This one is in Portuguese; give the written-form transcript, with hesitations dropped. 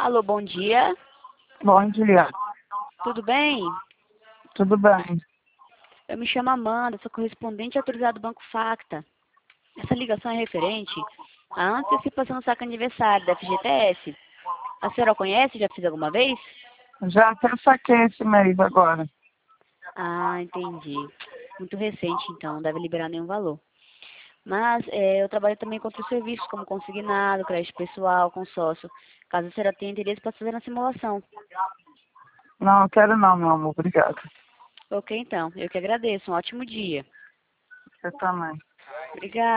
Alô, bom dia. Bom dia, Tudo bem? tudo bem? Eu me chamo Amanda, sou correspondente autorizado do Banco Facta. Essa ligação é referente à antecipação do saque aniversário da FGTS. A senhora conhece? Já fez alguma vez? Já até saquei esse mês agora. Ah, entendi. Muito recente, então, não deve liberar nenhum valor. Mas eu trabalho também com outros serviços, como consignado, crédito pessoal, consórcio. Caso a senhora tenha interesse, posso fazer na simulação. Não, eu quero não, meu amor, obrigada. Ok, então. Eu que agradeço. Um ótimo dia. Você também. Obrigada.